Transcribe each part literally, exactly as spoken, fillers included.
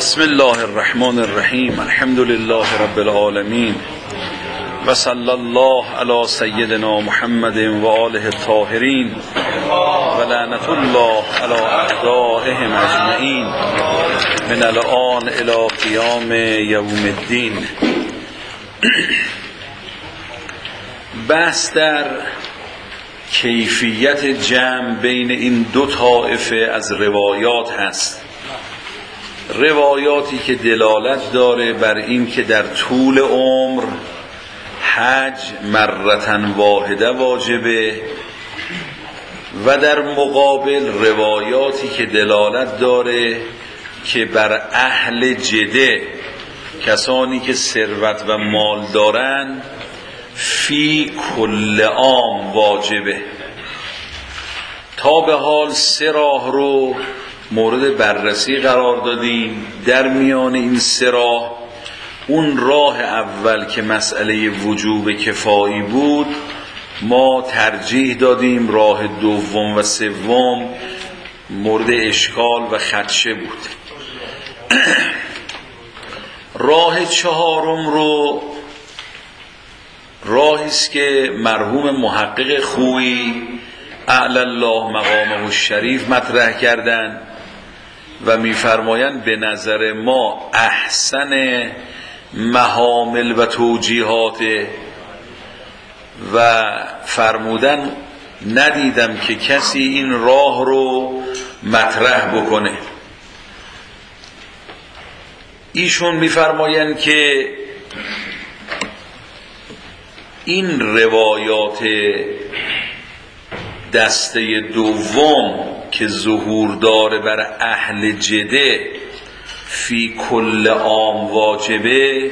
بسم الله الرحمن الرحیم. الحمد لله رب العالمین و صلی الله علی سیدنا محمد و آله الطاهرین و لعنت الله علی اعدائهم اجمعین من الآن الی قیام یوم الدین. بحث در کیفیت جمع بین این دو طائفه از روایات هست. روایاتی که دلالت داره بر این که در طول عمر حج مرتن واحده واجبه و در مقابل روایاتی که دلالت داره که بر اهل جده، کسانی که ثروت و مال دارن، فی کل عام واجبه. تا به حال سه راه رو مورد بررسی قرار دادیم. در میان این سه راه، اون راه اول که مسئله وجوب کفایی بود، ما ترجیح دادیم. راه دوم و سوم مورد اشکال و خدشه بود. راه چهارم رو راهی است که مرحوم محقق خویی اعلی الله مقامه الشریف مطرح کردن و می‌فرمایند به نظر ما احسن محامل و توجیهات، و فرمودن ندیدم که کسی این راه رو مطرح بکنه. ایشون می‌فرمایند که این روایات دسته دوم که ظهور داره بر اهل جده فی کل عام واجبه،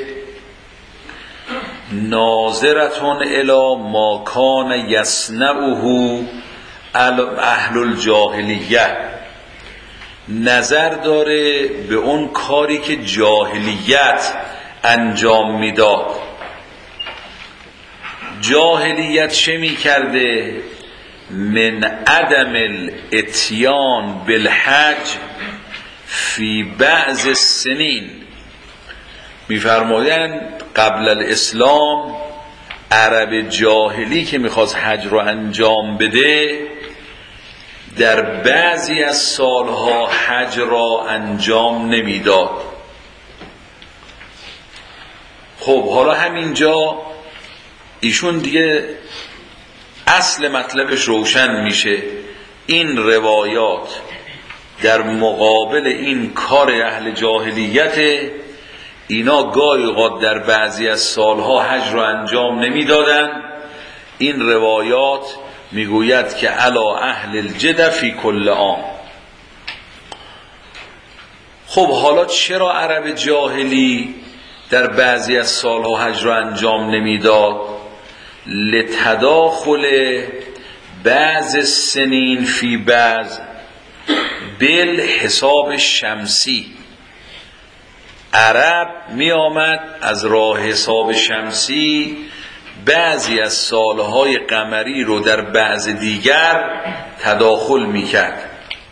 ناظرتون الی ما کان یصنعه اهل الجاهلیه، نظر داره به اون کاری که جاهلیت انجام میداد. جاهلیت چه میکرده؟ من عدم الاتیان بالحج فی بعض السنین. میفرمایند قبل الاسلام عرب جاهلی که میخواست حج رو انجام بده، در بعضی از سالها حج را انجام نمیداد. خب حالا همینجا ایشون دیگه اصل مطلبش روشن میشه. این روایات در مقابل این کار اهل جاهلیت، اینا گاهی اوقات در بعضی از سالها حج رو انجام نمیدادن. این روایات میگوید که علی اهل الجده فی کل عام. خب حالا چرا عرب جاهلی در بعضی از سالها حج رو انجام نمیداد؟ لتداخل بعض السنین فی بعض بالحساب شمسی. عرب می آمد از راه حساب شمسی بعضی از سالهای قمری رو در بعض دیگر تداخل می کرد.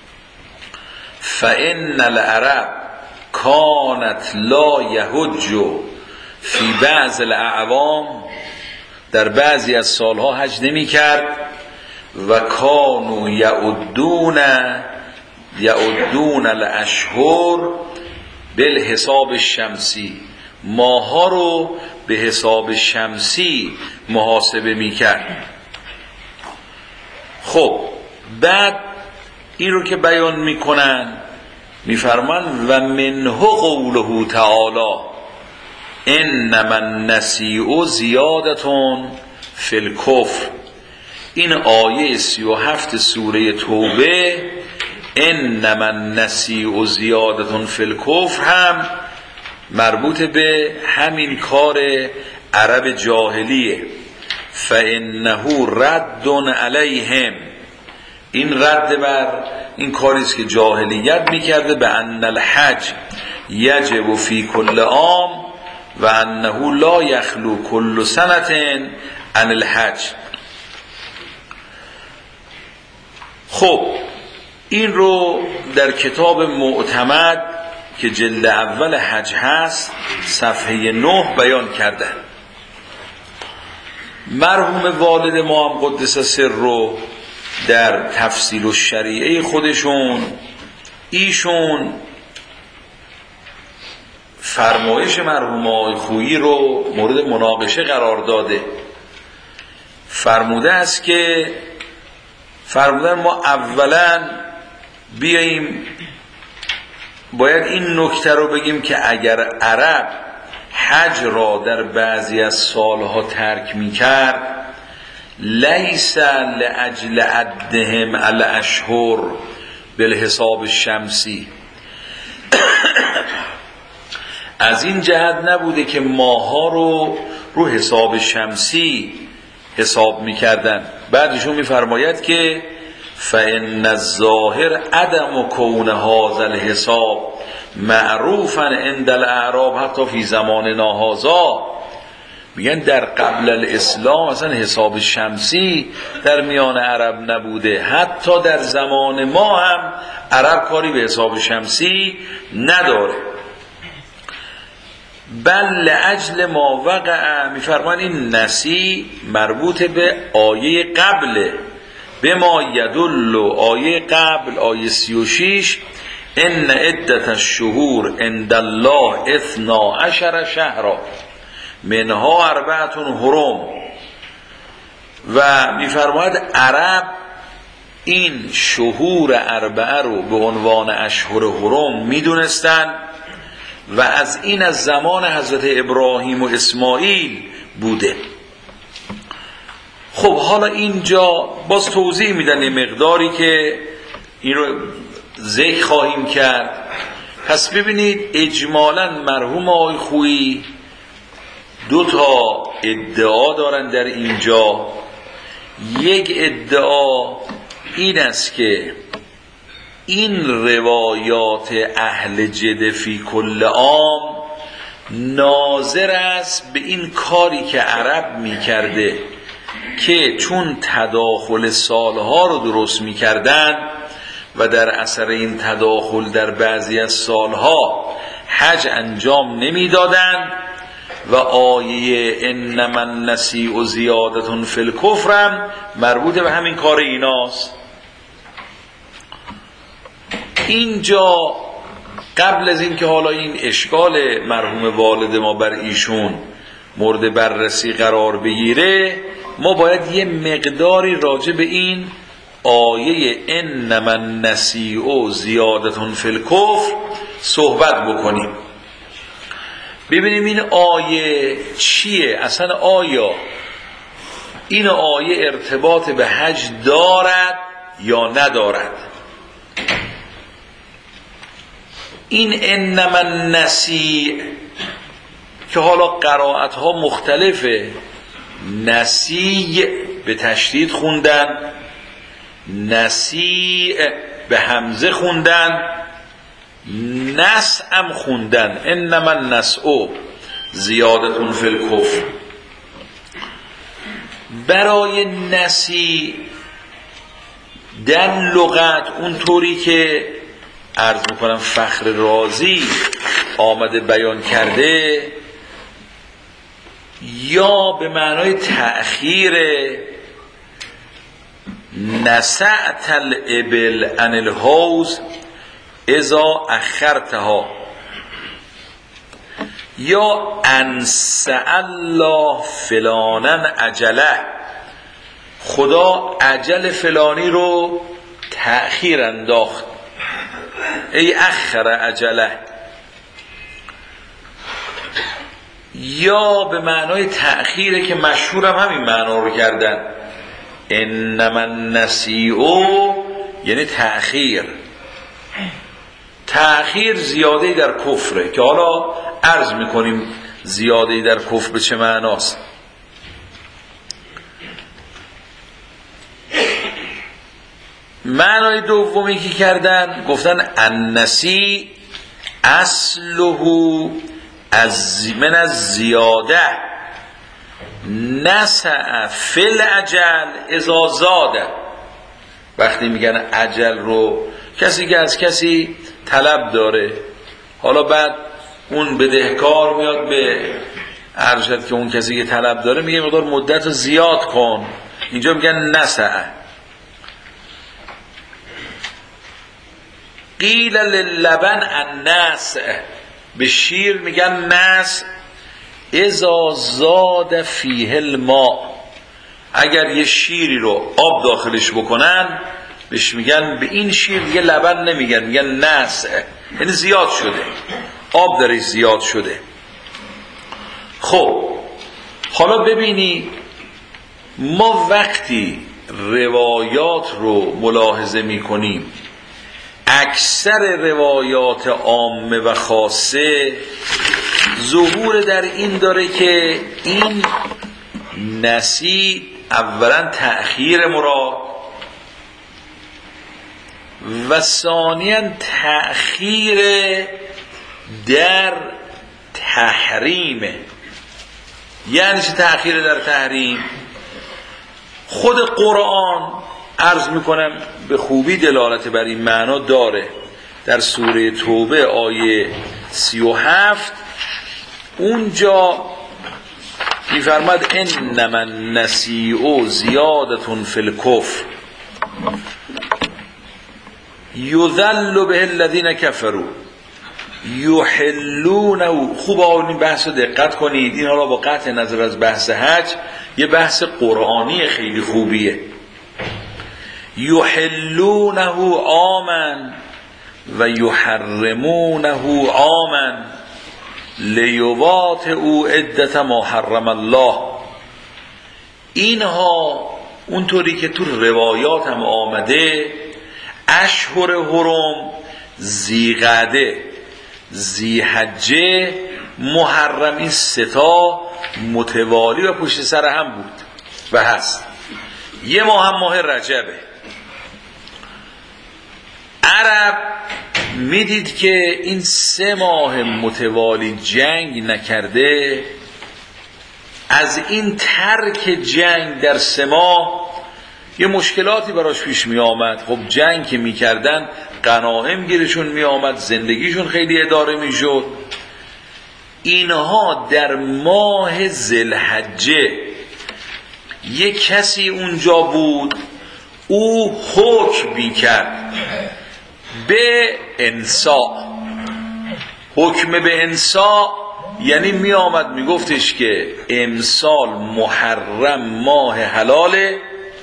فإن العرب کانت لا یحج فی بعض الاعوام، در بعضی از سالها حج نمی کرد. و کانوا یعدون یعدون الاشهر بالحساب شمسی، ماها رو به حساب شمسی محاسبه می کرد. خب بعد این رو که بیان می کنن، می فرمان و منه قوله تعالی انما النسیء زیادتون فی الکفر. این آیه سی و هفت سوره توبه، انما النسیء زیادتون فی الکفر، هم مربوط به همین کار عرب جاهلیه. فانه رد علیهم، این رد بر این کاریست که جاهلیت میکرده. به ان الحج یجب فی کل عام و انه لا یخلو کل سنة عن الحج. خب این رو در کتاب معتمد که جلد اول حج هست صفحه نه بیان کردن. مرحوم والد ما هم قدس سر رو در تفصیل و شریعه خودشون ایشون فرمایش مرحوم آقای خویی رو مورد مناقشه قرار داده. فرموده است که فرمودن ما اولا بیاییم باید این نکته رو بگیم که اگر عرب حج را در بعضی از سالها ترک می کرد لیس لأجل عدهم الاشهر بالحساب الشمسی، از این جهت نبوده که ماها رو رو حساب شمسی حساب می کردن. بعدشون می فرماید که فإن الظاهر عدم کون هذا الحساب معروفا عند الاعراب حتی فی زماننا هذا، میگن در قبل الاسلام اصلا حساب شمسی در میان عرب نبوده، حتی در زمان ما هم عرب کاری به حساب شمسی نداره. بل لأجل ما وقع، میفرمان این نسی مربوط به آیه قبله، به ما یدل آیه قبل آیه سی و شش ان عدت الشهور عند الله اثنا عشر شهرا منها اربعة حرم. و میفرماید عرب این شهور اربعه رو به عنوان اشهر حرم میدونستن و از این از زمان حضرت ابراهیم و اسماعیل بوده. خب حالا اینجا باز توضیح میدن یه مقداری که این رو ذکر خواهیم کرد. پس ببینید اجمالاً مرحوم آقای خویی دو تا ادعا دارن در اینجا. یک ادعا این است که این روایات اهل جده فی کل عام ناظر است به این کاری که عرب میکرده که چون تداخل سالها رو درست میکردن و در اثر این تداخل در بعضی از سالها حج انجام نمیدادن و آیه انما النسیء زیادة فی الکفر مربوط به همین کار ایناست. اینجا قبل از این که حالا این اشکال مرحوم والد ما بر ایشون مورد بررسی قرار بگیره، ما باید یه مقداری راجع به این آیه انما النسیء زیادة فی الکفر صحبت بکنیم. ببینیم این آیه چیه اصلا، آیا این آیه ارتباط به حج دارد یا ندارد. این انما النسیء که حالا قرائت ها مختلفه، نسیء به تشدید خوندن، نسیء به همزه خوندن، نسعم خوندن، انما النسء زیادة فی الکفر. برای نسی در لغت اونطوری که عرض میکنم فخر رازی آمده بیان کرده، یا به معنای تأخیر، نسعت الابل عن الحوض اذا اخرتها، یا انسأ الله فلانا عجله، خدا عجل فلانی رو تأخیر انداخت، ای اخر عجله. یا به معنای تأخیره که مشهورم همین معنا رو کردن، انما النسیء یعنی تأخیر. تأخیر زیاده در کفره که حالا عرض میکنیم زیاده در کفر به چه معناست. معنای دومی که کردن گفتن النسی اصله از من از زیاده نسع فی العجل اذا زاده. وقتی میگن عجل رو کسی که از کسی طلب داره حالا بعد اون بدهکار میاد به ارشد که اون کسی که طلب داره میگه مقدار مدت رو زیاد کن. اینجا میگن نسع. قیل للبن النسع، به شیر میگن نسع. اذا زاد فیه الماء، اگر یه شیری رو آب داخلش بکنن بهش میگن، به این شیر دیگه لبن نمیگن، میگن نسع، یعنی زیاد شده، آب درش زیاد شده. خب حالا ببینی ما وقتی روایات رو ملاحظه میکنیم، اکثر روایات عامه و خاصه ظهور در این داره که این نسی اولا تأخیر مراد و ثانیاً تأخیر در تحریمه. یعنی چه تأخیر در تحریم؟ خود قرآن عرض میکنم به خوبی دلالت بر این معنا داره. در سوره توبه آیه سی و هفت اونجا میفرماد انما النسیء زیادة فی الکفر یذل به الذین کفروا یحلونه. خوب آن بحث رو دقت کنید، این حالا با قطع نظر از بحث حج یه بحث قرآنی خیلی خوبیه. یحلونه عاما و یحرمونه عاما لیواطئوا عدة ما حرم الله. اینها اونطوری که تو روایات هم آمده اشهر حرم، ذیقعده، ذیحجه، محرم، این ستا متوالی و پشت سر هم بود و هست. یه ماه هم ماه رجبه. عرب میدید که این سه ماه متوالی جنگ نکرده، از این ترک جنگ در سه ماه یه مشکلاتی براش پیش می آمد. خب جنگ که می کردن غنایم گیرشون می آمد، زندگیشون خیلی اداره می شد. اینها در ماه ذوالحجه یه کسی اونجا بود، او حکم می کرد به انسا. حکم به انسا یعنی می آمد می گفتش که امسال محرم ماه حلاله،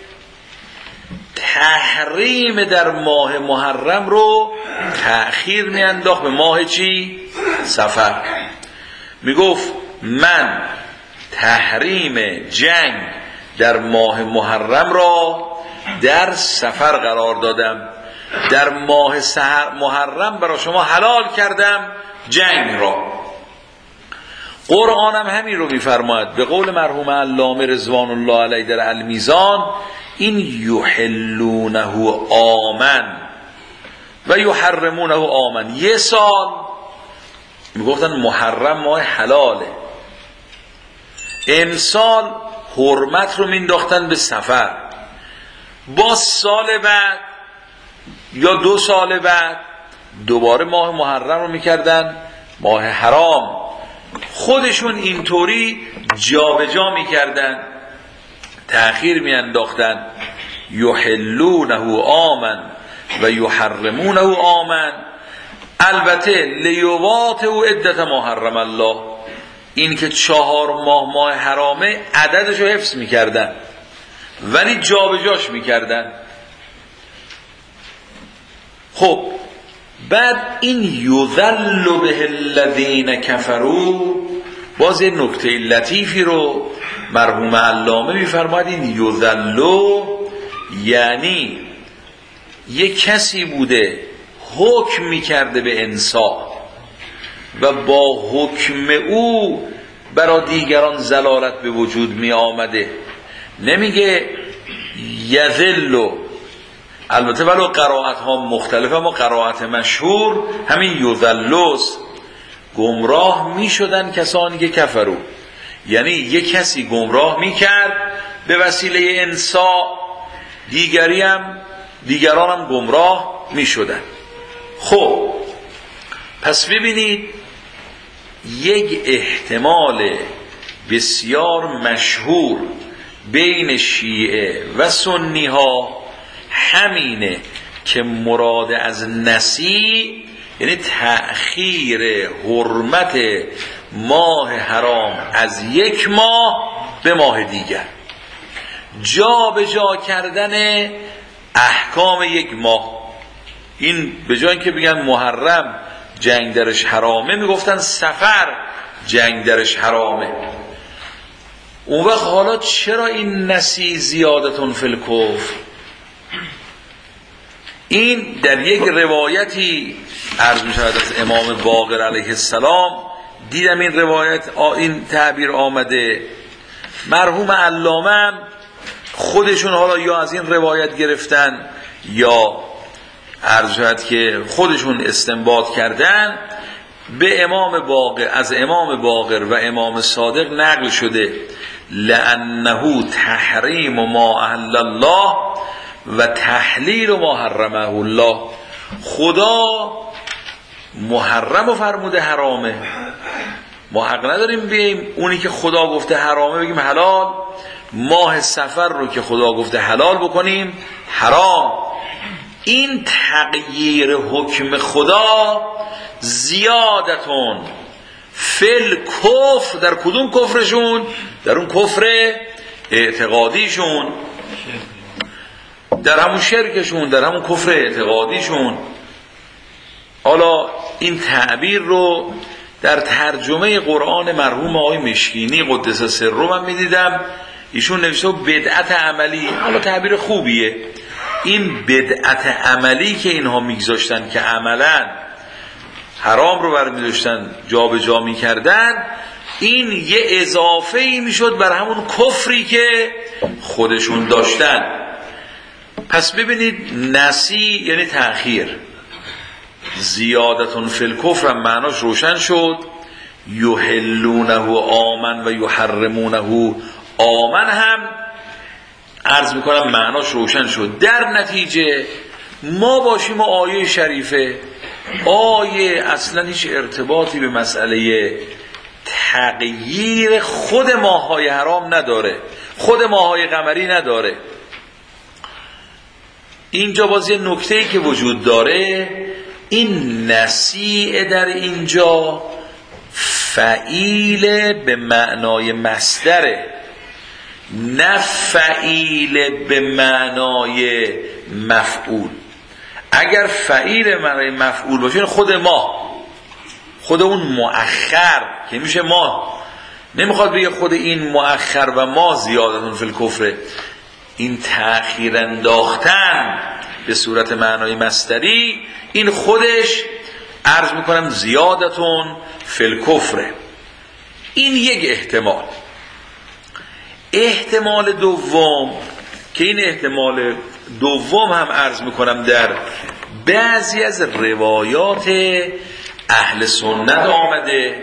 تحریم در ماه محرم رو تأخیر می انداخت به ماه چی؟ صفر. می گفت من تحریم جنگ در ماه محرم را در صفر قرار دادم، در ماه سحر محرم برای شما حلال کردم جنگ را. قرآن هم همین رو میفرماید به قول مرحوم علامه رضوان الله علیه در المیزان، این یحلونه آمن و یحرمونه آمن. یه سال میگفتن محرم ماه حلاله، امسال حرمت رو مینداختن به صفر، با سال بعد یا دو سال بعد دوباره ماه محرم رو میکردن ماه حرام. خودشون اینطوری جابجا میکردن، تأخیر میانداختن. یحلونه آمن و یحرمونه آمن. البته لیواطئوا عدة ما حرم الله، این که چهار ماه ماه حرامه عددشو حفظ میکردن ولی جابجاش میکردن. خب بعد این یذل به الذین کفروا، باز یه نکته لطیفی رو مرحوم علامه میفرماید. این یذل یعنی یه کسی بوده حکم میکرده به انسا و با حکم او برای دیگران ضلالت به وجود می آمده. نمیگه یذل، البته ولو قرائت ها مختلفه، اما قرائت مشهور همین یذلوست. گمراه می شدن کسانی که کفرو، یعنی یک کسی گمراه می کرد به وسیله انسا، دیگری هم دیگران هم گمراه می شدن. خب پس ببینید یک احتمال بسیار مشهور بین شیعه و سنی ها همینه که مراد از نسی یعنی تأخیر حرمت ماه حرام از یک ماه به ماه دیگر، جا به جا کردن احکام یک ماه. این به جای اینکه بگن محرم جنگ درش حرامه میگفتن سفر جنگ درش حرامه. اون وقت حالا چرا این نسی زیادتون فی الکفر؟ این در یک روایتی عرض می شود از امام باقر علیه السلام، دیدم این روایت این تعبیر آمده، مرحوم علامه خودشون حالا یا از این روایت گرفتن یا عرض شد که خودشون استنباط کردن، به امام باقر از امام باقر و امام صادق نقل شده لأنه تحریم ما احل الله و تحلیل ما حرمه الله. خدا محرم و فرموده حرامه، ما حق نداریم بیم اونی که خدا گفته حرامه بگیم حلال، ماه سفر رو که خدا گفته حلال بکنیم حرام. این تغییر حکم خدا زیادتون فل کفر، در کدوم کفرشون؟ در اون کفر اعتقادیشون، در همون شرکشون، در همون کفر اعتقادیشون. حالا این تعبیر رو در ترجمه قرآن مرحوم آقای مشکینی قدس سره من میدیدم، ایشون نوشته بدعت عملی. حالا تعبیر خوبیه، این بدعت عملی که اینها میگذاشتن که عملا حرام رو برمی داشتن جا به جا میکردن، این یه اضافه ای میشد بر همون کفری که خودشون داشتن. پس ببینید نسی یعنی تأخیر، زیادتون فی الکفر هم معناش روشن شد، یحلونه آمن و یحرمونه آمن هم عرض میکنم معناش روشن شد. در نتیجه ما باشیم و آیه شریفه، آیه اصلا هیچ ارتباطی به مسئله تغییر خود ماه‌های حرام نداره، خود ماه‌های قمری نداره. اینجا باز یه نکته‌ای که وجود داره، این نسیع در اینجا فعیل به معنای مصدره، نه فعیل به معنای مفعول. اگر فعیل معنای مفعول باشه خود ما، خود اون مؤخر که میشه ما، نمیخواد بگه خود این مؤخر و ما زیادتون فی الکفر. این تأخیر انداختن به صورت معنای مصدری، این خودش عرض میکنم زیادتون فی الکفر. این یک احتمال. احتمال دوم که این احتمال دوم هم عرض میکنم در بعضی از روایات اهل سنت آمده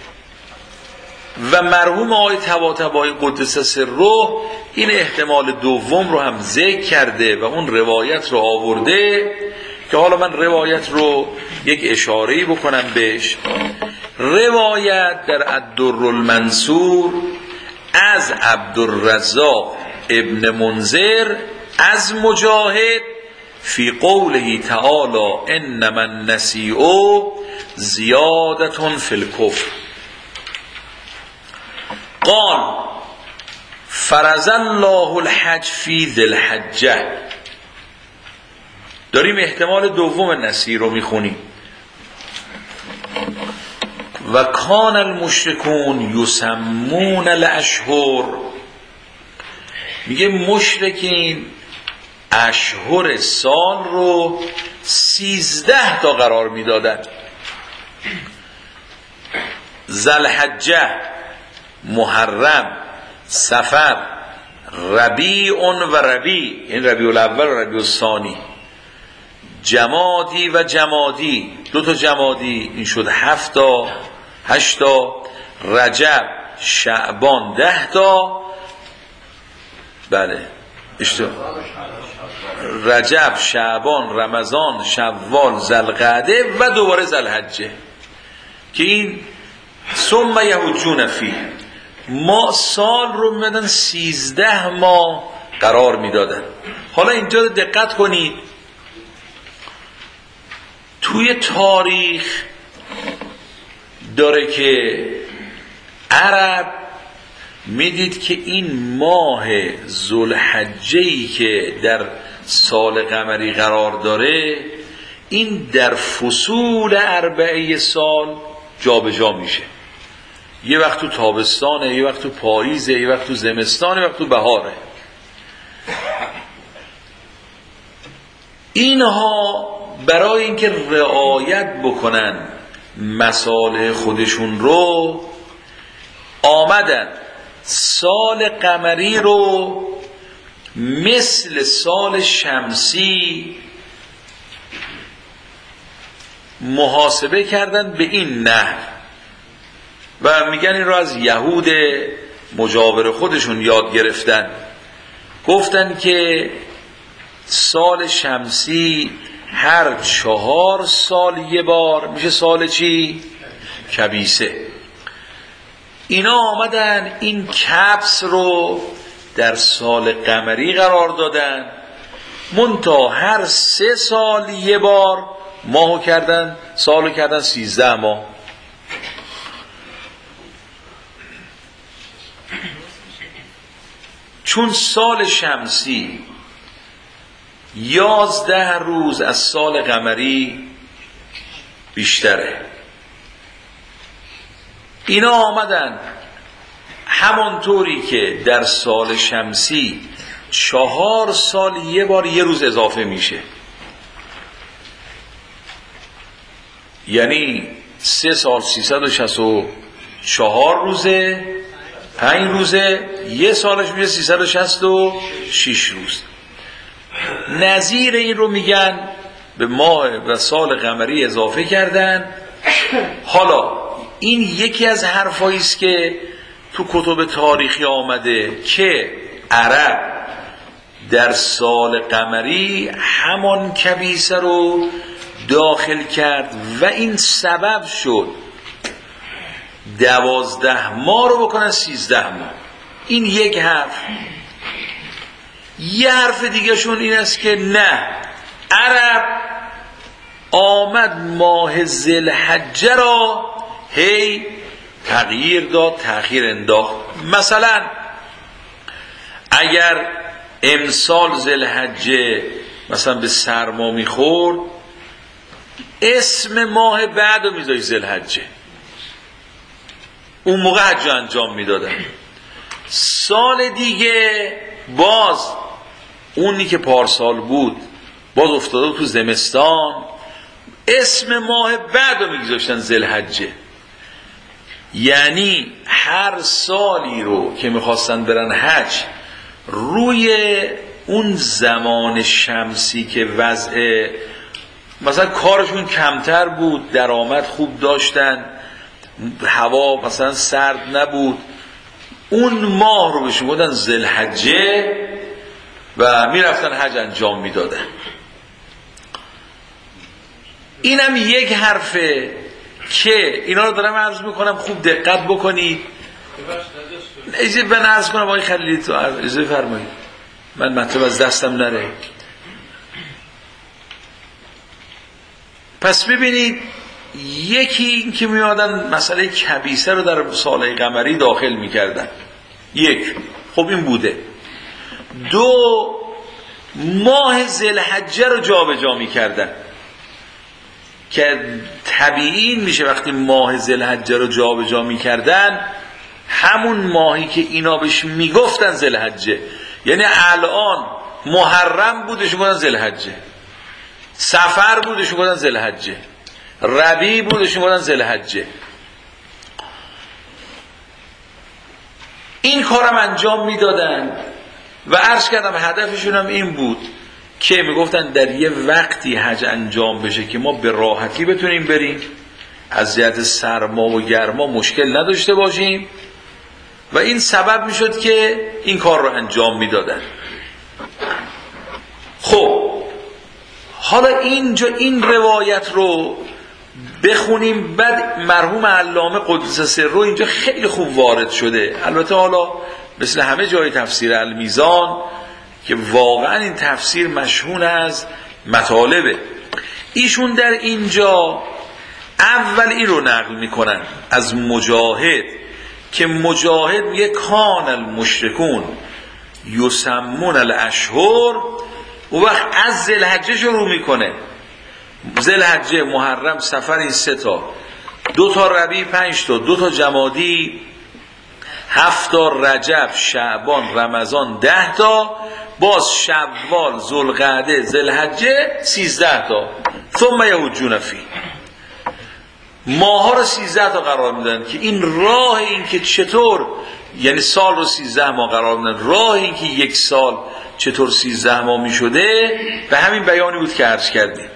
و مرحوم آقای طباطبایی قدس سره این احتمال دوم رو هم ذکر کرده و اون روایت رو آورده که حالا من روایت رو یک اشاره‌ای بکنم بهش. روایت در الدرالمنصور از عبدالرزاق ابن منذر از مجاهد فی قوله تعالی انما النسیء زیادة فی الکفر قال فرض الله الحج فی ذی الحجه. داریم احتمال دوم نسیء رو میخونیم. و کان المشرکون یسمون الاشهر، میگه مشرکین اشهر سال رو سیزده تا قرار میدادن. ذوالحجه، محرم، صفر، ربیع و ربیع، این ربیع الاول و ربیع الثانی، جمادی و جمادی، دو تا جمادی، این شد هفت تا، هشت تا، رجب، شعبان ده تا، بله اشتباه، رجب، شعبان، رمضان، شوال، ذوالقعده و دوباره ذوالحجه. که این ثم یحجون فیه، ما سال رو میدن سیزده ماه قرار میدادن. حالا اینجا دقت کنید، توی تاریخ داره که عرب میدید که این ماه ذوالحجه‌ای که در سال قمری قرار داره، این در فصول اربعه سال جابجا جا میشه. یه وقت تو تابستانه، یه وقت تو پاییزه، یه وقت تو زمستانه، یه وقت تو بهاره. اینها برای اینکه رعایت بکنن مصالح خودشون رو، آمدن سال قمری رو مثل سال شمسی محاسبه کردن به این نحو و میگن این رو از یهود مجاور خودشون یاد گرفتن. گفتن که سال شمسی هر چهار سال یه بار میشه سال چی؟ کبیسه. اینا آمدن این کبس رو در سال قمری قرار دادن، منتها هر سه سال یه بار ماهو کردن، سالو کردن سیزده ماه. چون سال شمسی یازده روز از سال قمری بیشتره، اینا آمدن همانطوری که در سال شمسی چهار سال یه بار یه روز اضافه میشه، یعنی سه سال سیصد و شصت و چهار روزه، پنج روزه، یه سالش میشه سیصد و شصت و شش روز. نظیر این رو میگن به ماه و سال قمری اضافه کردن. حالا این یکی از حرفایی است که تو کتب تاریخی آمده که عرب در سال قمری همان کبیسه رو داخل کرد و این سبب شد دوازده ماه رو بکنن سیزده ماه. این یک حرف. یه حرف دیگه شون این است که نه، عرب آمد ماه ذوالحجه را هی تغییر داد، تأخیر انداخت. مثلا اگر امسال ذوالحجه مثلا به سرما میخورد، اسم ماه بعد رو میذاشت ذوالحجه، اون موقع حج انجام میدادن. سال دیگه باز اونی که پارسال بود باز افتاده تو زمستان، اسم ماه بعد رو میگذاشتن ذوالحجه. یعنی هر سالی رو که میخواستن برن حج، روی اون زمان شمسی که وضع مثلا کارشون کمتر بود، درآمد خوب داشتن، هوا مثلا سرد نبود، اون ماه رو بهشون گفتن ذوالحجه و میرفتن حج انجام میدادن. اینم یک حرفه که اینا رو دارم عرض میکنم، خوب دقت بکنید. اجازه من عرض کنم آقای خلیلی، تو اجازه فرمایید، من مطلب از دستم نره. پس ببینید، یکی این که میادن مسئله کبیسه رو در سال قمری داخل میکردن، یک، خب این بوده. دو، ماه ذوالحجه رو جا به جا میکردن که طبیعی میشه وقتی ماه ذوالحجه رو جا به جا میکردن، همون ماهی که اینا بهش میگفتن ذوالحجه، یعنی الان محرم بودش میگفتن ذوالحجه، صفر بودش میگفتن ذوالحجه، ربیع بودش میگفتن ذوالحجه. این کارم انجام میدادن و عرض کردم هدفشون هم این بود که میگفتن در یه وقتی حج انجام بشه که ما به راحتی بتونیم بریم، از جهت سرما و گرما مشکل نداشته باشیم، و این سبب میشد که این کار رو انجام میدادن. خب حالا اینجا این روایت رو بخونیم. بعد مرحوم علامه قدس سره اینجا خیلی خوب وارد شده. البته حالا مثل همه جای تفسیر المیزان که واقعا این تفسیر مشهون از مطالبه، ایشون در اینجا اول این رو نقل میکنن از مجاهد که مجاهد میگه کان المشرکون یسمون الاشهر، و وقت از ذوالحجه شروع میکنه، ذوالحجه، محرم، سفر، این سه تا، دو تا ربیع پنج تا، دو تا جمادی هفت تا، رجب، شعبان، رمضان ده تا، باز شوال، ذوالقعده، ذوالحجه سیزده تا. ثم یحجون فیه، ماها رو سیزده تا قرار میدن که این راه این که چطور، یعنی سال رو سیزده ماه قرار میدن، راه این که یک سال چطور سیزده ماه میشده، به همین بیانی بود که عرض کردیم.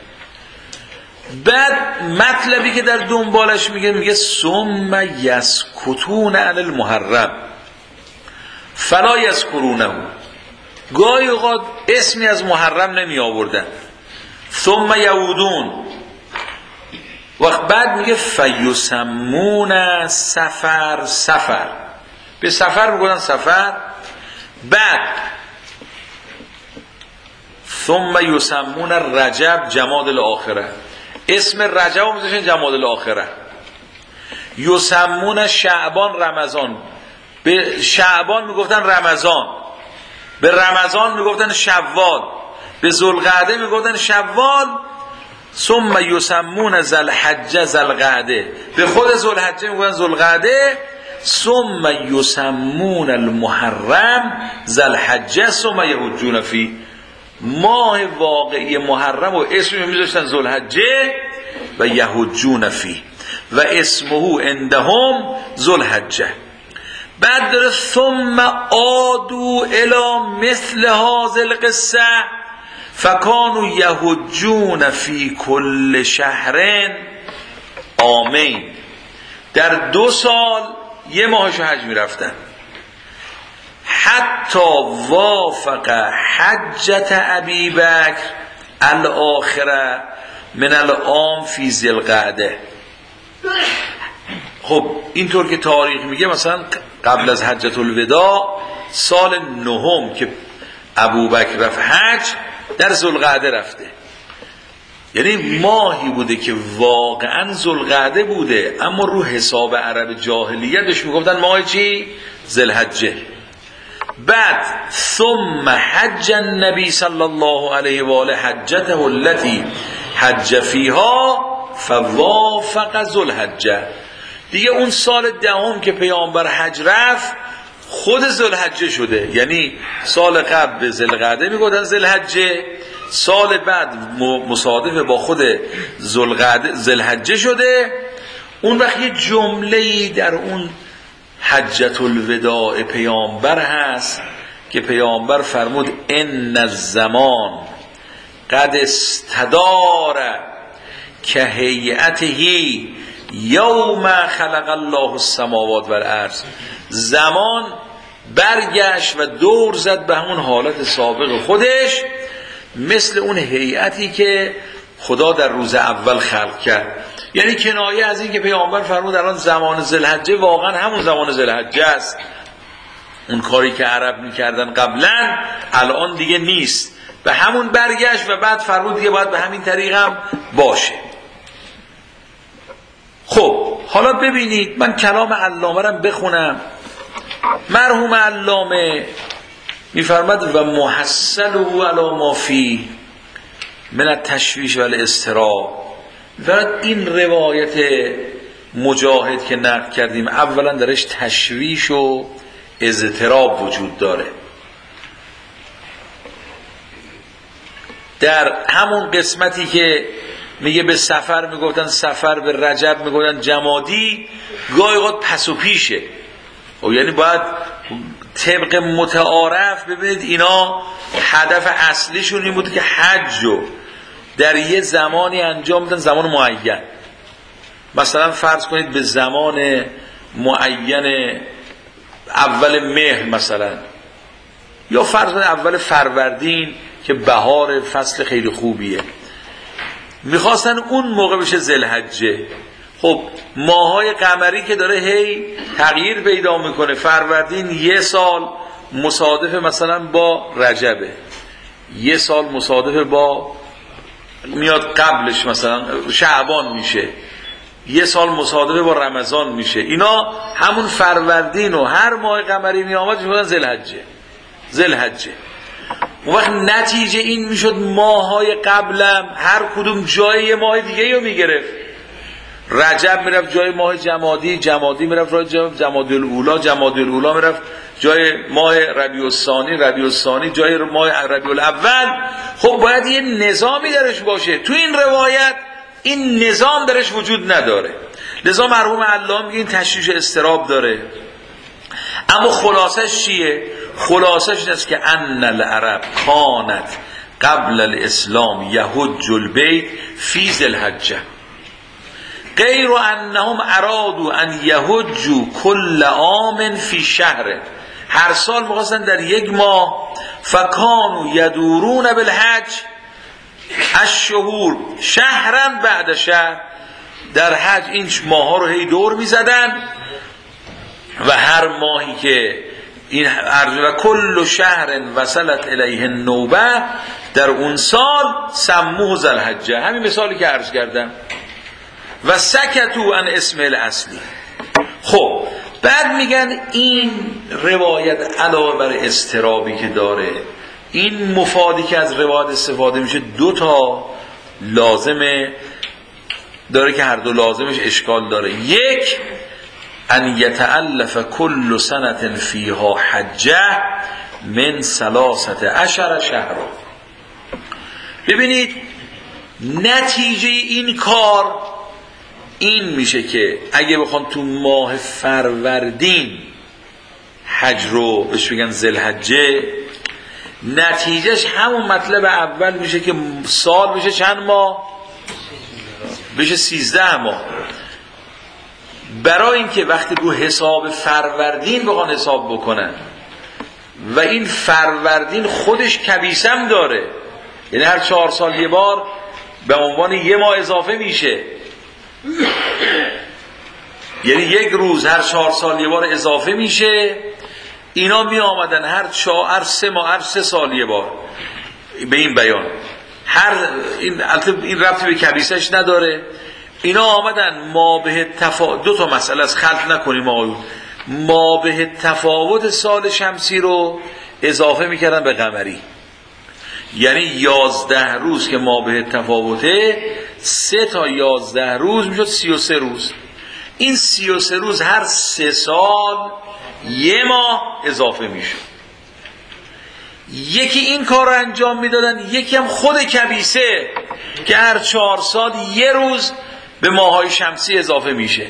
بعد مطلبی که در دنبالش میگه میگه ثم یسکتون عن المحرم فلا یذکرونه، گاهی اوقات اسمی از محرم نمی آوردن. ثم یعودون، وقت بعد میگه فیسمون سفر، سفر به سفر میگن سفر. بعد ثم یسمون رجب جماد الاخره، اسم رجب هم میذاشتن جماد الاخره. یسمون شعبان رمضان، به شعبان میگفتن رمضان، به رمضان میگفتن شوال، به ذوالقعده میگفتن شوال. ثم یسمون ذوالحجه ذوالقعده، به خود ذوالحجه میگفتن ذوالقعده. ثم یسمون المحرم ذوالحجه ثم یحجون فیه، ماه واقعی محرم و اسمی میذاشتن ذوالحجه و یحجون فیه و اسمه عندهم ذوالحجه. بعد داره ثم عادوا الی مثل هذا القصه فکانوا یحجون فی کل شهر عامین، در دو سال یه ماهشو حج میرفتن. حتی وافق حجت ابی بکر الاخره من العام فی ذی القعده. خب اینطور که تاریخ میگه مثلا قبل از حجت الوداع سال نهم که ابوبکر رفت حج در ذوالقعده رفته، یعنی ماهی بوده که واقعا ذوالقعده بوده، اما رو حساب عرب جاهلیت بهش میگفتن ماه چی؟ ذوالحجه. بعد ثم حج النبی صلی الله علیه و آله حجته التي حج فیها فوافق ذوالحجه، دیگه اون سال دهم که پیامبر حج رفت خود ذوالحجه شده، یعنی سال قبل به ذوالقعده میگفتن ذوالحجه، سال بعد مصادف با خود ذوالقعده ذوالحجه شده. اون وقت یه جمله‌ای در اون حجت الوداع پیامبر هست که پیامبر فرمود ان الزمان قد استدار که هیئته یوم خلق الله السماوات والارض، زمان برگشت و دور زد به همون حالت سابق خودش، مثل اون هیئتی که خدا در روز اول خلق کرد. یعنی کنایه از این که پیامبر فرمود الان زمان ذوالحجه واقعا همون زمان ذوالحجه است، اون کاری که عرب میکردن قبلا الان دیگه نیست، به همون برگشت و بعد فرمود دیگه باید به همین طریق هم باشه. خب حالا ببینید من کلام علامه رم بخونم. مرحوم علامه میفرماد و محصله علی ما فی من التشویش و الاضطراب، این روایت مجاهد که نقل کردیم اولا درش تشویش و اضطراب وجود داره. در همون قسمتی که میگه به سفر میگفتن سفر، به رجب میگفتن جمادی، گاهی اوقات پس و پیشه، و یعنی باید طبق متعارف ببینید اینا هدف اصلیشون این بود که حجو در یه زمانی انجام بدن، زمان معین. مثلا فرض کنید به زمان معین اول مهر مثلا، یا فرض کنید اول فروردین که بهار فصل خیلی خوبیه، میخواستن اون موقع بشه ذوالحجه. خب ماهای قمری که داره هی تغییر پیدا میکنه، فروردین یه سال مصادف مثلا با رجبه، یه سال مصادف با میاد قبلش مثلا شعبان میشه، یه سال مصادفه با رمضان میشه. اینا همون فروردین و هر ماه قمری میامد میشدن ذوالحجه ذوالحجه. اون وقت نتیجه این میشد ماهای قبلم هر کدوم جای یه ماه دیگه رو میگرفت. رجب میرفت جای ماه جمادی، جمادی میرفت جای جمادی الاولی، جمادی الاولی میرفت جای ماه ربیع الثانی، ربیع الثانی جای ماه ربیع الاول. خب باید یه نظامی درش باشه. تو این روایت این نظام درش وجود نداره، لذا مرحوم علامه میگه این تشویش اضطراب داره. اما خلاصش چیه؟ خلاصش این است که ان العرب کانت قبل الاسلام یحج البیت فی ذوالحجه غیر انهم ارادوا ان یحجوا کل عام فی شهر. هر سال می‌خواستن در یک ماه فکانوا یدورون بالحج الشهور شهرا بعد شهر. در حج این ماها رو هی دور می‌زدن و هر ماهی که این ارز و کل شهر وصلت الیه النوبه در اون سال سموه ذوالحجه. همین مثالی که عرض کردم. و سکتو عن اسم الاصلی. خب بعد میگن این روایت علاوه بر اضطرابی که داره، این مفادی که از روایت استفاده میشه دو تا لازمه داره که هر دو لازمش اشکال داره. یک، ان یتألف کل سنة فیها حجه من ثلاثة عشر شهرا. ببینید نتیجه این کار این میشه که اگه بخوان تو ماه فروردین حج رو بهش بگن ذوالحجه، نتیجهش همون مطلب اول میشه که سال بشه چند ماه؟ بشه سیزده ماه. برای اینکه وقتی رو حساب فروردین بخوان حساب بکنن و این فروردین خودش کبیسم داره، یعنی هر چهار سال یه بار به عنوان یه ماه اضافه میشه، یعنی یک روز هر چهار سال یه بار اضافه میشه. اینا می آمدن هر چهار هر سه ماه هر سه سال یه بار به این بیان، هر این این ربطی به کبیسش نداره. اینا آمدن ما به تفاوت دو تا مسئله از خلط نکنیم آقایون، ما به تفاوت سال شمسی رو اضافه میکردن به قمری، یعنی یازده روز که ما به تفاوته سه تا یازده روز میشد سی و سه روز. این سی و سه روز هر سه سال یه ماه اضافه میشد. یکی این کار رو انجام میدادن، یکی هم خود کبیسه که هر چهار سال یه روز به ماهای شمسی اضافه میشه.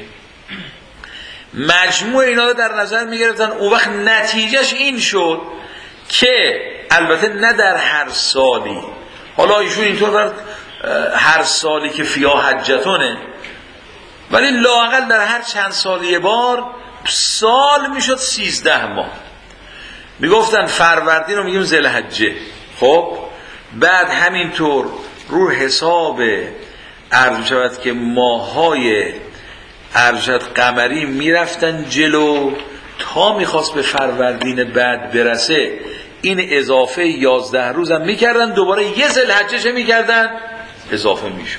مجموع اینا رو در نظر میگرفتن. اون وقت نتیجهش این شد که البته نه در هر سالی، حالا ایشون اینطور هر سالی که فیا حجتونه، ولی لااقل در هر چند سال یه بار سال میشد سیزده ماه. میگفتن فروردین رو میگیم ذوالحجه. خب بعد همینطور رو حساب عرض شود که ماهای عرض شود قمری میرفتن جلو تا میخواست به فروردین بعد برسه، این اضافه یازده روز هم میکردن، دوباره یه ذوالحجه میکردن اضافه میشد.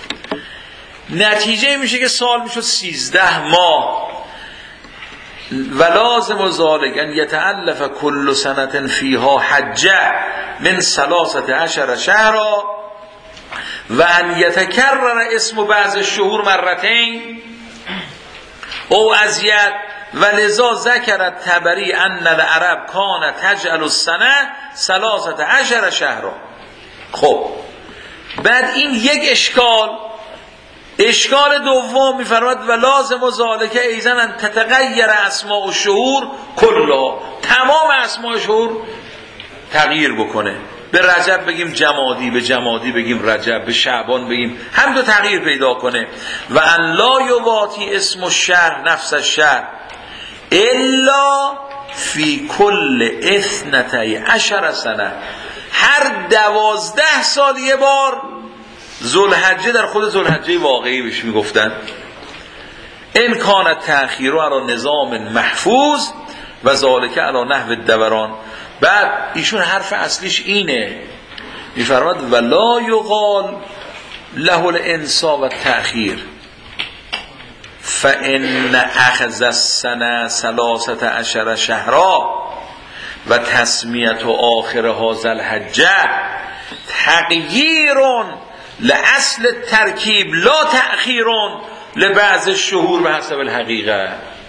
نتیجه میشه که سال میشد سیزده ماه. و لازم و ذالک ان یتألف کل سنة فیها حجه من ثلاثة عشر شهرا و ان یتکرر اسم بعض الشهور مرتين او ازید و لذا ذکر الطبری ان العرب کانت تجعل السنه ثلاثة عشر شهرا. خب بعد این یک اشکال. اشکال دوم میفرماد و لازم و ذالک ایضا ان تتغیر اسماء الشهور کلا، تمام اسماء شهور تغییر بکنه. به رجب بگیم جمادی، به جمادی بگیم رجب، به شعبان بگیم، هم دو تغییر پیدا کنه. و ان لا یواتی اسم الشهر نفس الشهر الا فی کل اثنتی عشر سنه. هر دوازده سال یه بار ذوالحجه در خود ذوالحجه واقعی بهش میگفتن. ان کان تأخیر علی نظام محفوظ و ذالک علی نحو الدوران. بعد ایشون حرف اصلیش اینه، میفرماد ولا یقال له الانسا و تأخیر فان اخذ السنه ثلاثه عشر شهرا و تسمیت آخر هذا الحجه تغییر لاصل الترکیب لا تأخیر لبعض الشهور به حسب الحقیقه.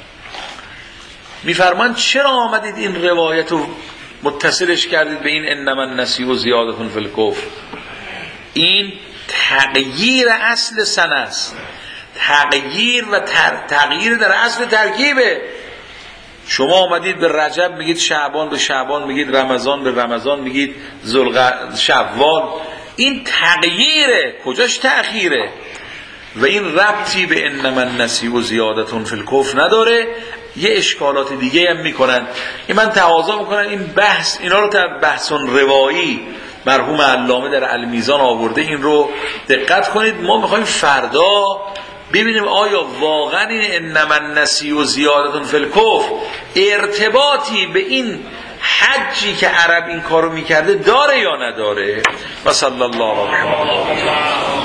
میفرمان چرا آمدید این روایت رو متصلش کردید به این انما النسیء زیادة فی الکفر؟ این تغییر اصل سنه است، تغییر و تغییر در اصل ترکیبه. شما آمدید به رجب میگید شعبان، به شعبان میگید رمضان، به رمضان میگید ذوالقعده شوال. این تغییره، کجاش تأخیره؟ و این ربطی به انما النسیء زیادة فی الکفر نداره. یه اشکالات دیگه هم میکنن. این من تقاضا میکنم این بحث، اینا رو در بحث روایی مرحوم علامه در المیزان آورده، این رو دقت کنید. ما میخوایم فردا ببینیم آیا واقعا این انما النسیء زیادة فی الکفر ارتباطی به این حجی که عرب این کارو میکرده داره یا نداره. و صلی الله علیه و